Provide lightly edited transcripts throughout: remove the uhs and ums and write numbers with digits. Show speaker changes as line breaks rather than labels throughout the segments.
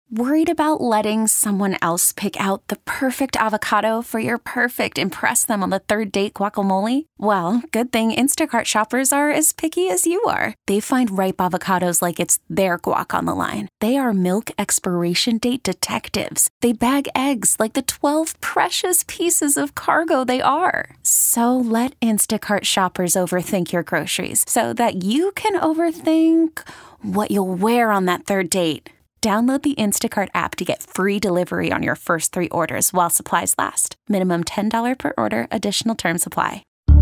Worried about letting someone else pick out the perfect avocado for your perfect impress them on the third date guacamole? Well, good thing Instacart shoppers are as picky as you are. They find ripe avocados like it's their guac on the line. They are milk expiration date detectives. They bag eggs like the 12 precious pieces of cargo they are. So let Instacart shoppers overthink your groceries so that you can overthink what you'll wear on that third date. Download the Instacart app to get free delivery on your first 3 orders while supplies last. Minimum $10 per order. Additional terms apply.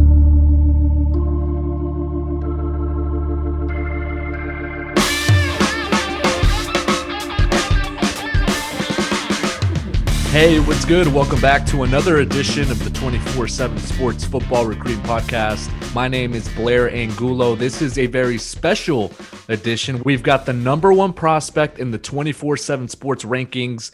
Hey, what's good? Welcome back to another edition of the 24/7 Sports Football Recruiting Podcast. My name is Blair Angulo. This is a very special edition. We've got the number one prospect in the 24/7 Sports rankings,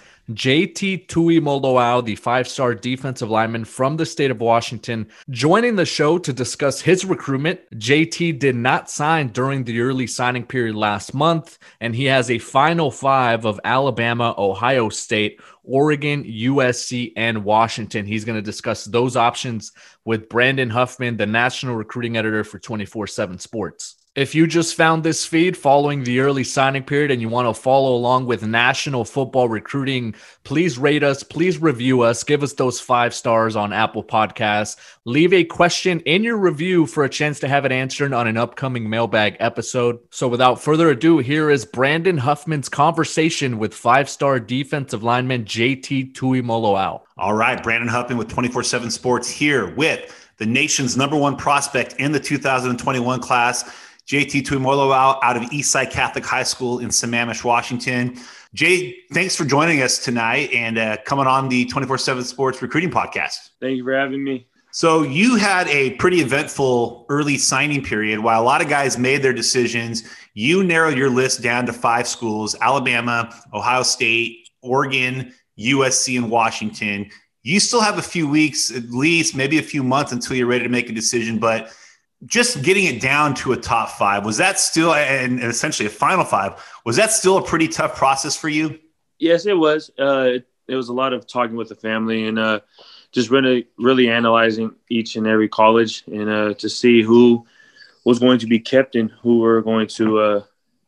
JT Tuimoloau, the 5-star defensive lineman from the state of Washington, joining the show to discuss his recruitment. JT did not sign during the early signing period last month, and he has a final 5 of Alabama, Ohio State, Oregon, USC, and Washington. He's going to discuss those options with Brandon Huffman, the national recruiting editor for 24/7 Sports. If you just found this feed following the early signing period and you want to follow along with national football recruiting, please rate us, please review us, give us those 5 stars on Apple Podcasts. Leave a question in your review for a chance to have it answered on an upcoming mailbag episode. So without further ado, here is Brandon Huffman's conversation with 5-star defensive lineman JT Tuimoloau.
All right, Brandon Huffman with 24/7 Sports here with the nation's number one prospect in the 2021 class, JT Tuimoloau out of Eastside Catholic High School in Sammamish, Washington. Jay, thanks for joining us tonight and coming on the 24/7 Sports Recruiting Podcast.
Thank you for having me.
So you had a pretty eventful early signing period. While a lot of guys made their decisions, you narrowed your list down to 5 schools: Alabama, Ohio State, Oregon, USC, and Washington. You still have a few weeks, at least maybe a few months until you're ready to make a decision, but just getting it down to a top 5, was that still, and essentially a final 5, was that still a pretty tough process for you?
Yes, it was. It was a lot of talking with the family and just really analyzing each and every college and to see who was going to be kept and who were going to,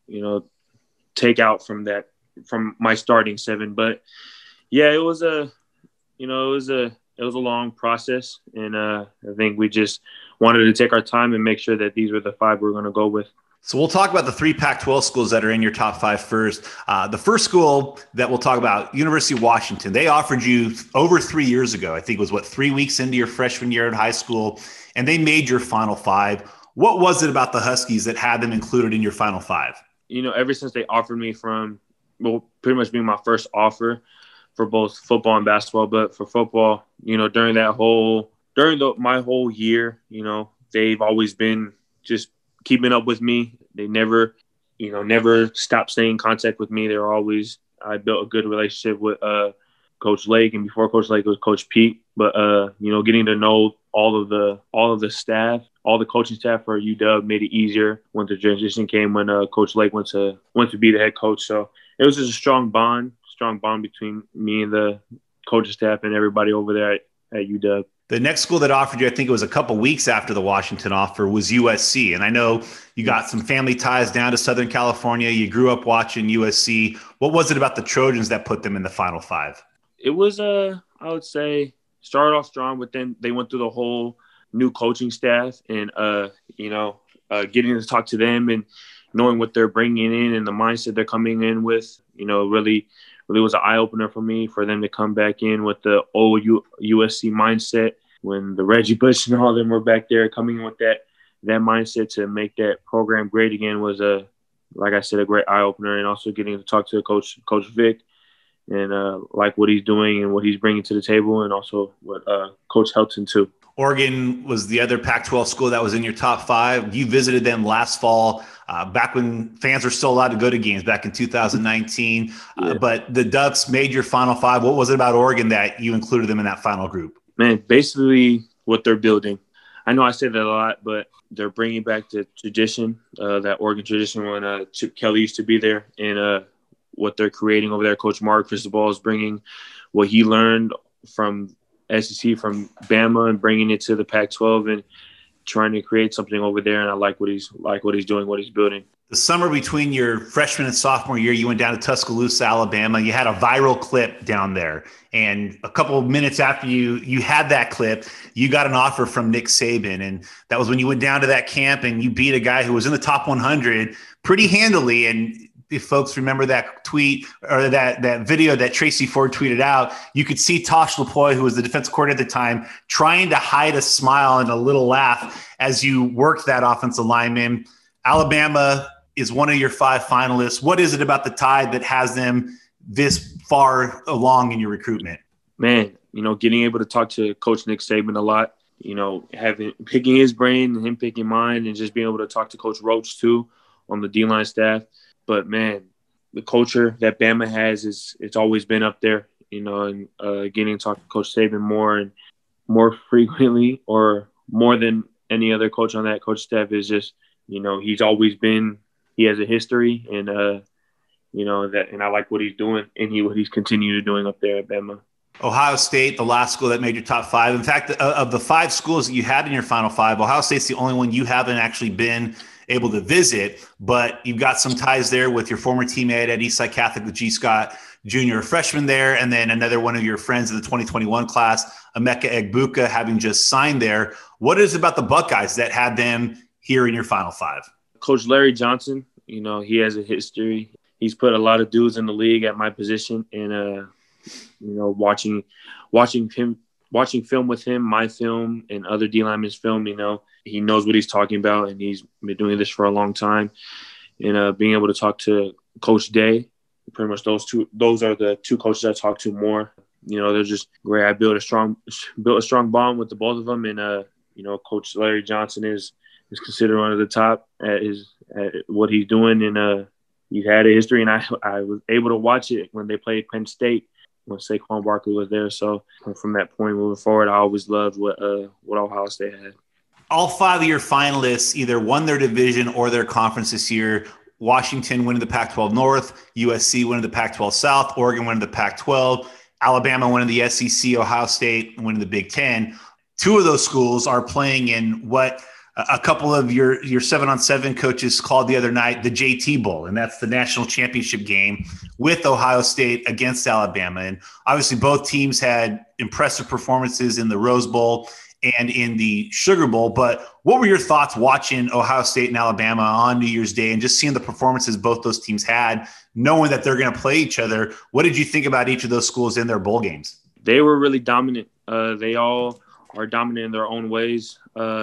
take out from my starting 7. But yeah, it was a long process, and I think we just wanted to take our time and make sure that these were the 5 we're going to go with.
So we'll talk about the 3 Pac-12 schools that are in your top 5 first. The first school that we'll talk about, University of Washington, they offered you over 3 years ago. I think it was 3 weeks into your freshman year in high school, and they made your final 5. What was it about the Huskies that had them included in your final 5?
Ever since they offered me pretty much being my first offer for both football and basketball, but for football, during my whole year, they've always been just keeping up with me. They never stopped staying in contact with me. I built a good relationship with Coach Lake, and before Coach Lake was Coach Pete. But getting to know all of the staff, all the coaching staff for UW made it easier when the transition came when Coach Lake went to be the head coach. So it was just a strong bond between me and the coaching staff and everybody over there at UW.
The next school that offered you, I think it was a couple weeks after the Washington offer, was USC. And I know you got some family ties down to Southern California. You grew up watching USC. What was it about the Trojans that put them in the final 5?
It was, I would say, started off strong, but then they went through the whole new coaching staff and, getting to talk to them and knowing what they're bringing in and the mindset they're coming in with, really was an eye-opener for me, for them to come back in with the old USC mindset when the Reggie Bush and all of them were back there coming in with that mindset to make that program great again was, like I said, a great eye-opener, and also getting to talk to Coach Vic and like what he's doing and what he's bringing to the table, and also what Coach Helton too.
Oregon was the other Pac-12 school that was in your top 5. You visited them last fall, back when fans were still allowed to go to games back in 2019. But the Ducks made your final 5. What was it about Oregon that you included them in that final group?
Man, basically what they're building. I know I say that a lot, but they're bringing back the tradition, that Oregon tradition when Chip Kelly used to be there. And what they're creating over there. Coach Mark Cristobal is bringing what he learned from SEC, from Bama, and bringing it to the Pac-12 and trying to create something over there. And I like what he's doing, what he's building.
The summer between your freshman and sophomore year, you went down to Tuscaloosa, Alabama. You had a viral clip down there. And a couple of minutes after you had that clip, you got an offer from Nick Saban. And that was when you went down to that camp and you beat a guy who was in the top 100 pretty handily. And if folks remember that tweet or that video that Tracy Ford tweeted out, you could see Tosh Lupoi, who was the defensive coordinator at the time, trying to hide a smile and a little laugh as you worked that offensive lineman. Alabama is one of your 5 finalists. What is it about the Tide that has them this far along in your recruitment?
Man, getting able to talk to Coach Nick Saban a lot, picking his brain and him picking mine, and just being able to talk to Coach Roach too on the D-line staff. But man, the culture that Bama has it's always been up there, and getting to talk to Coach Saban more frequently or more than any other coach on that coach staff is just, he has a history, and and I like what he's doing and what he's continued doing up there at Bama.
Ohio State, the last school that made your top 5. In fact, of the 5 schools that you had in your Final 5, Ohio State's the only one you haven't actually been able to visit, but you've got some ties there with your former teammate at Eastside Catholic with G. Scott Jr., a freshman there, and then another one of your friends in the 2021 class, Emeka Egbuka, having just signed there. What is it about the Buckeyes that had them here in your Final 5?
Coach Larry Johnson, he has a history. He's put a lot of dudes in the league at my position, and watching film with him, my film, and other D linemen's film, he knows what he's talking about, and he's been doing this for a long time. And being able to talk to Coach Day, pretty much those are the 2 coaches I talk to more. They're just great. I built a strong bond with the both of them, and Coach Larry Johnson is considered one of the top at what he's doing, and he's had a history, and I was able to watch it when they played Penn State when Saquon Barkley was there. So from that point moving forward, I always loved what Ohio State had.
All 5 of your finalists either won their division or their conference this year. Washington winning the Pac-12 North, USC winning the Pac-12 South, Oregon winning the Pac-12, Alabama winning the SEC, Ohio State winning the Big Ten. 2 of those schools are playing in what a couple of your 7-on-7 coaches called the other night the JT Bowl, and that's the national championship game with Ohio State against Alabama. And obviously both teams had impressive performances in the Rose Bowl and in the Sugar Bowl. But what were your thoughts watching Ohio State and Alabama on New Year's Day and just seeing the performances both those teams had, knowing that they're going to play each other? What did you think about each of those schools in their bowl games?
They were really dominant. They all are dominant in their own ways.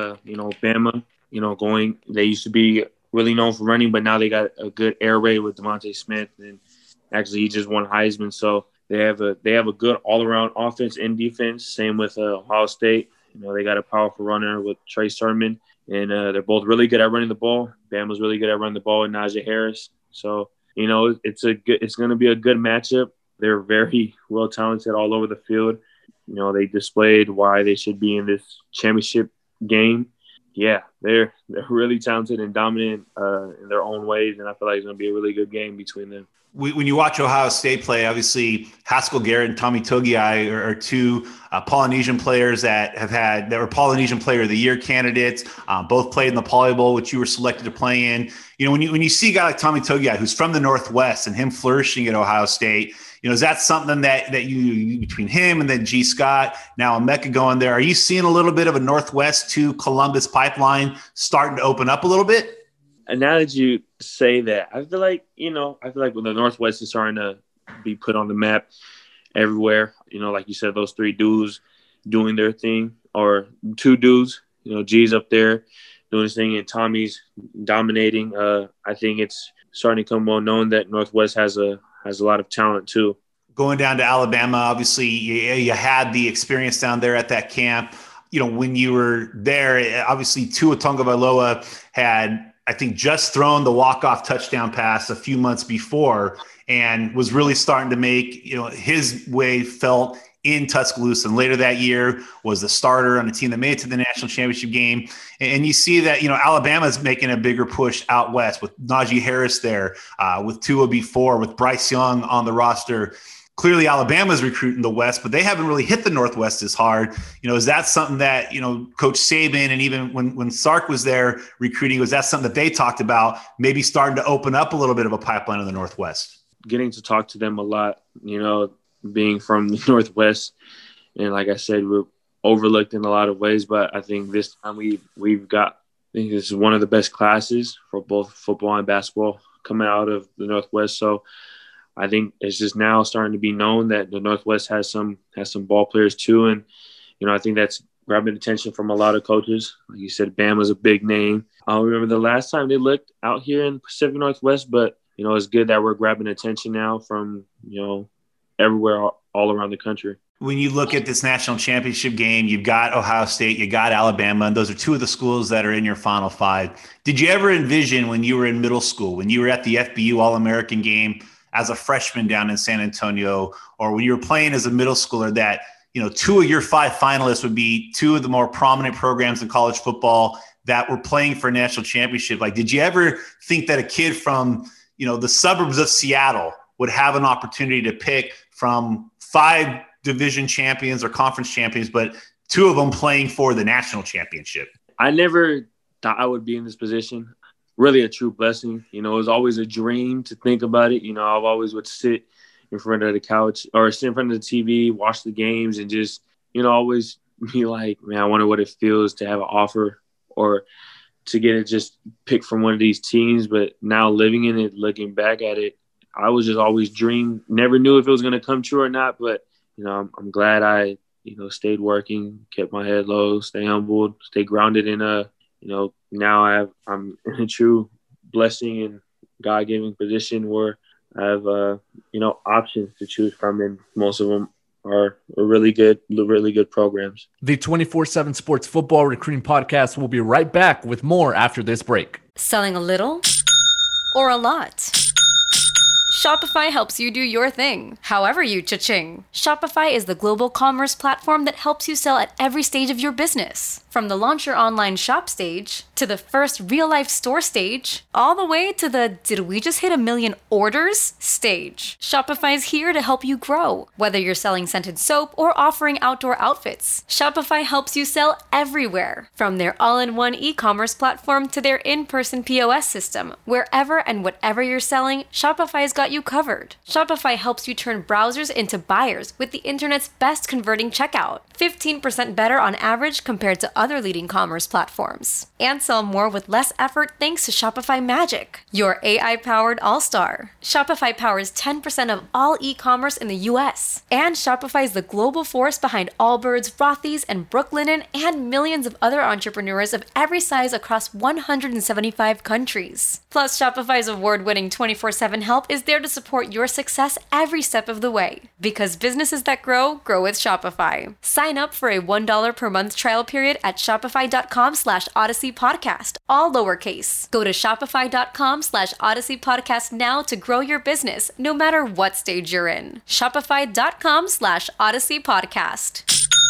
Bama, they used to be really known for running, but now they got a good air raid with Devontae Smith, and actually he just won Heisman. So they have a good all-around offense and defense. Same with Ohio State. They got a powerful runner with Trey Sermon, and they're both really good at running the ball. Bama's really good at running the ball with Najee Harris. So, it's going to be a good matchup. They're very well talented all over the field. They displayed why they should be in this championship game. Yeah, they're really talented and dominant in their own ways, and I feel like it's going to be a really good game between them.
When you watch Ohio State play, obviously Haskell Garrett and Tommy Togiai are 2 Polynesian players that were Polynesian Player of the Year candidates. Both played in the Poly Bowl, which you were selected to play in. When you see a guy like Tommy Togiai, who's from the Northwest, and him flourishing at Ohio State, is that something that you between him and then G. Scott, now Emeka going there, are you seeing a little bit of a Northwest to Columbus pipeline starting to open up a little bit?
And now that you say that, I feel like when the Northwest is starting to be put on the map everywhere, like you said, those 3 dudes doing their thing, or 2 dudes, G's up there doing his thing and Tommy's dominating. I think it's starting to become well known that Northwest has a lot of talent too.
Going down to Alabama, obviously you had the experience down there at that camp. When you were there, obviously Tua Tagovailoa had, I think, just thrown the walk-off touchdown pass a few months before and was really starting to make, his way felt in Tuscaloosa. And later that year was the starter on a team that made it to the national championship game. And you see that, Alabama's making a bigger push out west with Najee Harris there, with Tua before, with Bryce Young on the roster. Clearly Alabama's recruiting the West, but they haven't really hit the Northwest as hard. Is that something that, Coach Saban, and even when Sark was there recruiting, was that something that they talked about, maybe starting to open up a little bit of a pipeline in the Northwest? Getting
to talk to them a lot, being from the Northwest. And like I said, we're overlooked in a lot of ways, but I think this time we've got, I think this is one of the best classes for both football and basketball coming out of the Northwest. So I think it's just now starting to be known that the Northwest has some ball players too. And, I think that's grabbing attention from a lot of coaches. Like you said, Bama's a big name. I don't remember the last time they looked out here in the Pacific Northwest, but, it's good that we're grabbing attention now from, everywhere all around the country.
When you look at this national championship game, you've got Ohio State, you got Alabama, and those are two of the schools that are in your Final Five. Did you ever envision when you were in middle school, when you were at the FBU All-American game as a freshman down in San Antonio, or when you were playing as a middle schooler, that, two of your 5 finalists would be two of the more prominent programs in college football that were playing for a national championship? Like, did you ever think that a kid from, the suburbs of Seattle would have an opportunity to pick from 5 division champions or conference champions, but 2 of them playing for the national championship?
I never thought I would be in this position. Really a true blessing. It was always a dream to think about it. I've always would sit in front of the couch or sit in front of the TV, watch the games, and just, always be like, man, I wonder what it feels to have an offer or to get it just picked from one of these teams. But now living in it, looking back at it, I was just always dreamed, never knew if it was going to come true or not. But, I'm glad I, stayed working, kept my head low, stay humbled, stay grounded in now I'm in a true blessing and God-given position where I have, options to choose from, and most of them are really good programs.
The 24/7 Sports Football Recruiting Podcast will be right back with more after this break.
Selling a little or a lot? Shopify helps you do your thing, however you cha-ching. Shopify is the global commerce platform that helps you sell at every stage of your business. From the launch your online shop stage, to the first real-life store stage, all the way to the did we just hit 1 million orders stage. Shopify is here to help you grow. Whether you're selling scented soap or offering outdoor outfits, Shopify helps you sell everywhere. From their all-in-one e-commerce platform to their in-person POS system, wherever and whatever you're selling, Shopify's got you covered. Shopify helps you turn browsers into buyers with the internet's best converting checkout, 15% better on average compared to other leading commerce platforms. And sell more with less effort thanks to Shopify Magic, your AI-powered all-star. Shopify powers 10% of all e-commerce in the US. And Shopify is the global force behind Allbirds, Rothy's, and Brooklinen, and millions of other entrepreneurs of every size across 175 countries. Plus, Shopify's award-winning 24/7 help is there to support your success every step of the way. Because businesses that grow with Shopify. Sign up for a $1 per month trial period at shopify.com/Odyssey Podcast, all lowercase. Go to shopify.com/Odyssey Podcast now to grow your business, no matter what stage you're in. Shopify.com/Odyssey Podcast.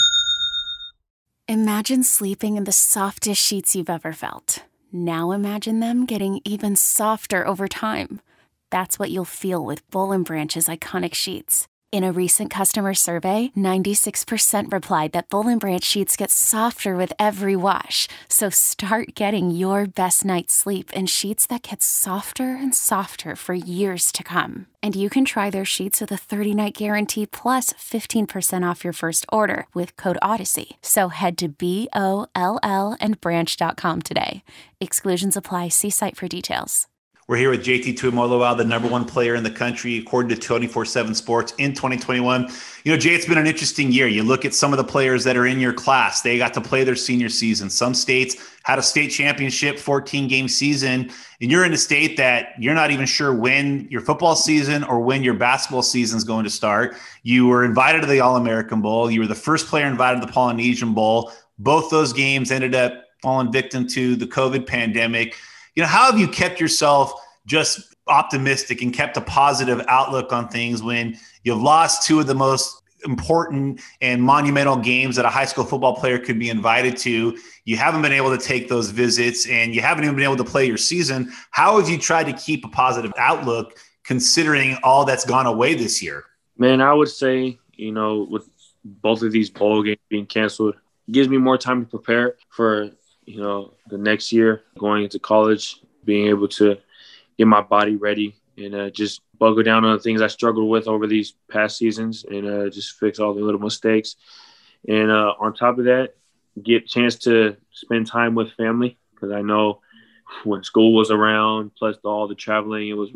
Imagine sleeping in the softest sheets you've ever felt. Now imagine them getting even softer over time. That's what you'll feel with Boll & Branch's iconic sheets. In a recent customer survey, 96% replied that Boll & Branch sheets get softer with every wash. So start getting your best night's sleep in sheets that get softer and softer for years to come. And you can try their sheets with a 30-night guarantee plus 15% off your first order with code Odyssey. So head to BOLL and branch.com today. Exclusions apply. See site for details.
We're here with JT Tuimoloau, the number 1 player in the country, according to 24/7 Sports in 2021. Jay, it's been an interesting year. You look at some of the players that are in your class. They got to play their senior season. Some states had a state championship, 14-game season, and you're in a state that you're not even sure when your football season or when your basketball season is going to start. You were invited to the All-American Bowl. You were the first player invited to the Polynesian Bowl. Both those games ended up falling victim to the COVID pandemic. How have you kept yourself just optimistic and kept a positive outlook on things when you've lost 2 of the most important and monumental games that a high school football player could be invited to. You haven't been able to take those visits, and you haven't even been able to play your season. How have you tried to keep a positive outlook considering all that's gone away this year?
Man, I would say, with both of these bowl games being canceled, it gives me more time to prepare for, the next year going into college, being able to get my body ready and just buckle down on the things I struggled with over these past seasons and just fix all the little mistakes. And on top of that, get a chance to spend time with family, because I know when school was around, plus all the traveling, there's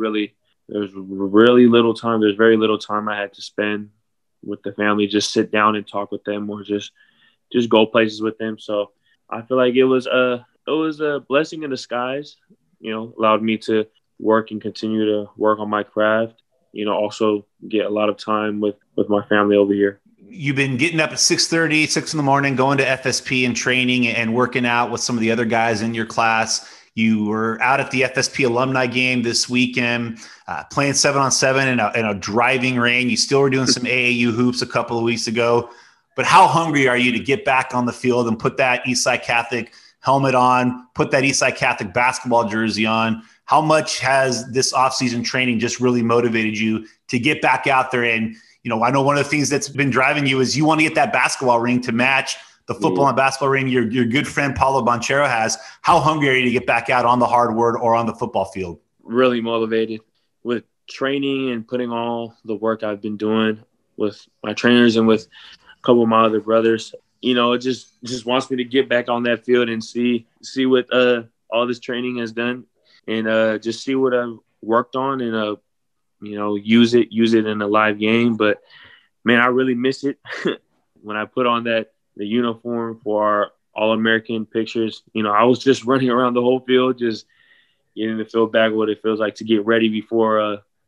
very little time I had to spend with the family, just sit down and talk with them or just go places with them. So I feel like it was a blessing in disguise, allowed me to work and continue to work on my craft, also get a lot of time with my family over here.
You've been getting up at 6:30, 6 in the morning, going to FSP and training and working out with some of the other guys in your class. You were out at the FSP alumni game this weekend, playing 7-on-7 in a driving rain. You still were doing some AAU hoops a couple of weeks ago. But how hungry are you to get back on the field and put that Eastside Catholic helmet on, put that Eastside Catholic basketball jersey on? How much has this offseason training just really motivated you to get back out there? And, I know one of the things that's been driving you is you want to get that basketball ring to match the football and basketball ring your good friend Paulo Banchero has. How hungry are you to get back out on the hardwood or on the football field?
Really motivated with training and putting all the work I've been doing with my trainers and with a couple of my other brothers. It just wants me to get back on that field and see what all this training has done, and just see what I've worked on and use it in a live game. But man, I really miss it. When I put on the uniform for our All-American pictures, I was just running around the whole field, just getting to feel back what it feels like to get ready before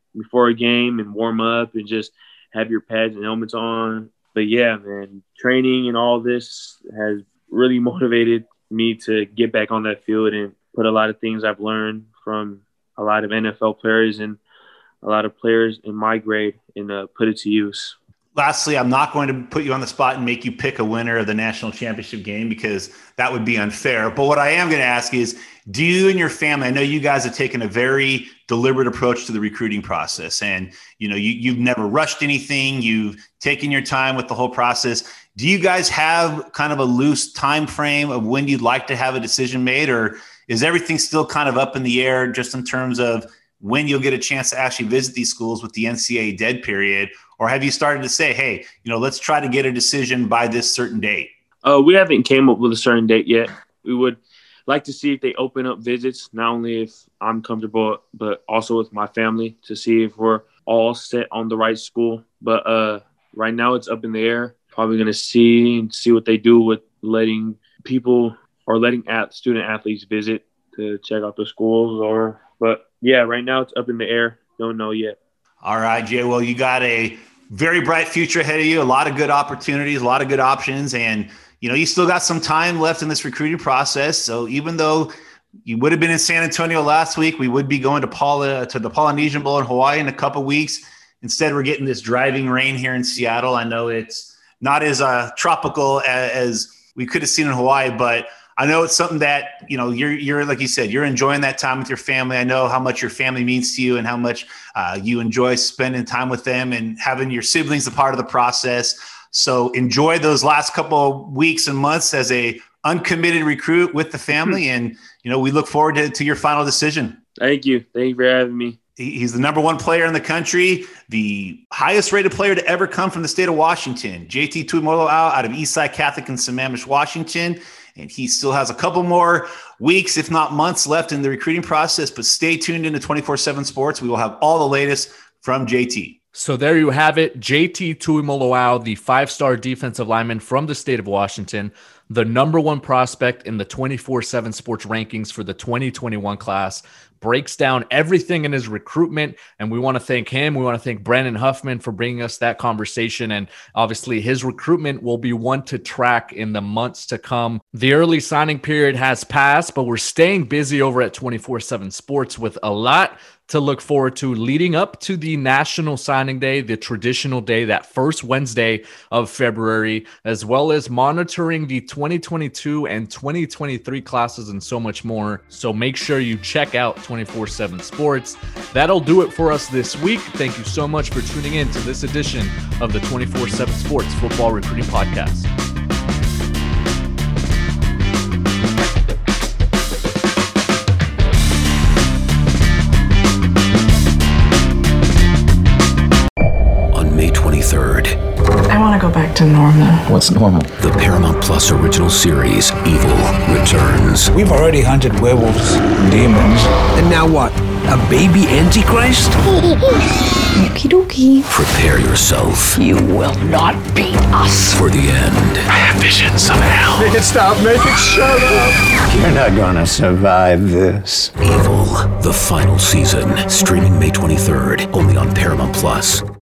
a game and warm up and just have your pads and helmets on. But yeah, man, training and all this has really motivated me to get back on that field and put a lot of things I've learned from a lot of NFL players and a lot of players in my grade and put it to use.
Lastly, I'm not going to put you on the spot and make you pick a winner of the national championship game because that would be unfair. But what I am going to ask is, do you and your family, I know you guys have taken a very deliberate approach to the recruiting process, and you've never rushed anything. You've taken your time with the whole process. Do you guys have kind of a loose time frame of when you'd like to have a decision made, or is everything still kind of up in the air just in terms of when you'll get a chance to actually visit these schools with the NCAA dead period? Or have you started to say, hey, let's try to get a decision by this certain date?
We haven't came up with a certain date yet. We would like to see if they open up visits, not only if I'm comfortable, but also with my family, to see if we're all set on the right school. But right now it's up in the air. Probably going to see what they do with letting people or letting student athletes visit to check out the schools. But yeah, right now it's up in the air. Don't know yet.
All right, Jay. Well, you got a very bright future ahead of you, a lot of good opportunities, a lot of good options. And, you still got some time left in this recruiting process. So even though you would have been in San Antonio last week, we would be going to the Polynesian Bowl in Hawaii in a couple of weeks. Instead, we're getting this driving rain here in Seattle. I know it's not as tropical as we could have seen in Hawaii, but I know it's something that, you're like you said, you're enjoying that time with your family. I know how much your family means to you and how much you enjoy spending time with them and having your siblings a part of the process. So enjoy those last couple of weeks and months as a uncommitted recruit with the family. And, we look forward to your final decision.
Thank you. Thank you for having me.
He's the number one player in the country, the highest rated player to ever come from the state of Washington, JT Tuimoloau out of Eastside Catholic in Sammamish, Washington. And he still has a couple more weeks, if not months, left in the recruiting process. But stay tuned into 24/7 Sports. We will have all the latest from JT.
So there you have it. JT Tuimoloau, the 5-star defensive lineman from the state of Washington, the number one prospect in the 24/7 Sports rankings for the 2021 class, breaks down everything in his recruitment. And we want to thank him. We want to thank Brandon Huffman for bringing us that conversation. And obviously his recruitment will be one to track in the months to come. The early signing period has passed, but we're staying busy over at 24/7 Sports with a lot to look forward to leading up to the National Signing Day, the traditional day, that first Wednesday of February, as well as monitoring the 2022 and 2023 classes and so much more. So make sure you check out 24/7 Sports. That'll do it for us this week. Thank you so much for tuning in to this edition of the 24/7 Sports Football Recruiting Podcast.
May 23rd.
I want to go back to normal.
What's normal?
The Paramount Plus original series, Evil, returns.
We've already hunted werewolves, demons.
And now what? A baby Antichrist?
Okie dokie.
Prepare yourself.
You will not beat us.
For the end.
I have visions of hell.
Make it stop, make it shut up.
You're not gonna survive this.
Evil, the final season. Streaming May 23rd, only on Paramount Plus.